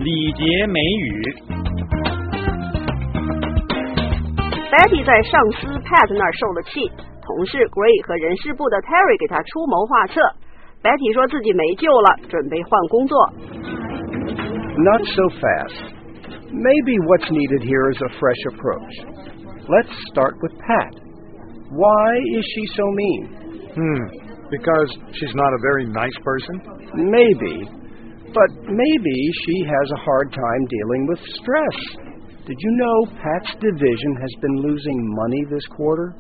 礼节美语。 Betty 在上司 Pat 那儿受了气，同事 Gray 和人事部的 Terry 给他出谋划策。Betty 说自己没救了，准备换工作。 Not so fast. Maybe what's needed here is a fresh approach. Let's start with Pat. Why is she so mean? Because she's not a very nice person? Maybe. But maybe she has a hard time dealing with stress. Did you know Pat's division has been losing money this quarter?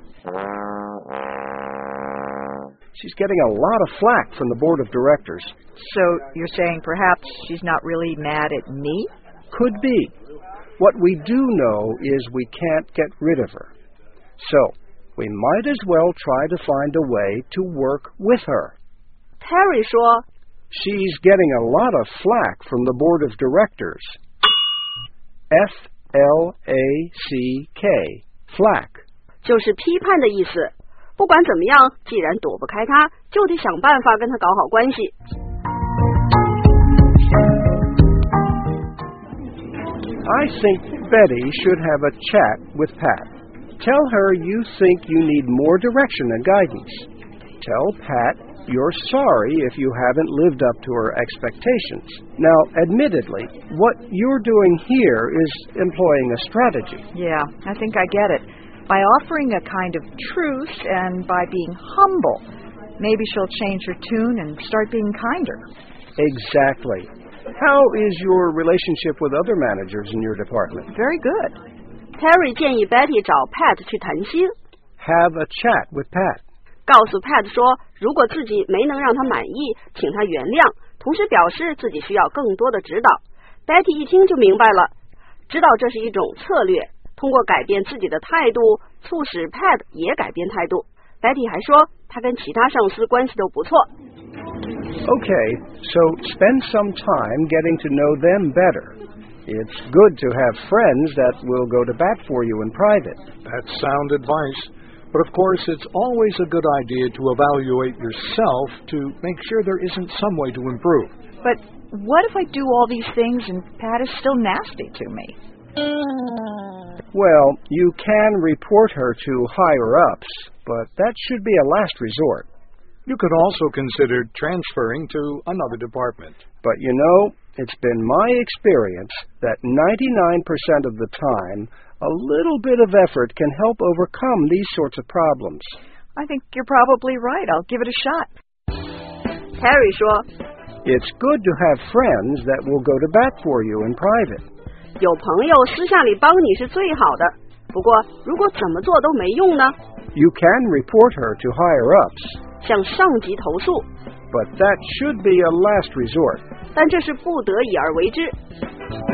She's getting a lot of flack from the board of directors. So you're saying perhaps she's not really mad at me? Could be. What we do know is we can't get rid of her. So, we might as well try to find a way to work with her. Terry 说 She's getting a lot of flack from the board of directors. F-L-A-C-K. Flack. 就是批判的意思。不管怎么样，既然躲不开他，就得想办法跟他搞好关系。 I think Betty should have a chat with Pat. Tell her you think you need more direction and guidance. Tell Pat you're sorry if you haven't lived up to her expectations. Now, admittedly, what you're doing here is employing a strategy. Yeah, I think I get it. By offering a kind of truce and by being humble, maybe she'll change her tune and start being kinder. Exactly. How is your relationship with other managers in your department? Very good. Terry 建议 Betty 找 Pat 去谈心。 Have a chat with Pat. 告诉 Pat 说，如果自己没能让他满意，请他原谅，同时表示自己需要更多的指导。Betty 一听就明白了，知道这是一种策略，通过改变自己的态度，促使 Pat 也改变态度。Betty 还说，他跟其他上司关系都不错。 Okay, so spend some time getting to know them better. It's good to have friends that will go to bat for you in private. That's sound advice. But of course, it's always a good idea to evaluate yourself to make sure there isn't some way to improve. But what if I do all these things and Pat is still nasty to me? Well, you can report her to higher-ups, but that should be a last resort. You could also consider transferring to another department. But you know, it's been my experience that 99% of the time, a little bit of effort can help overcome these sorts of problems. I think you're probably right. I'll give it a shot. Terry 说 It's good to have friends that will go to bat for you in private. 有朋友私下里帮你是最好的，不过如果怎么做都没用呢？ You can report her to higher-ups. 向上级投诉， But that should be a last resort. 但这是不得已而为之。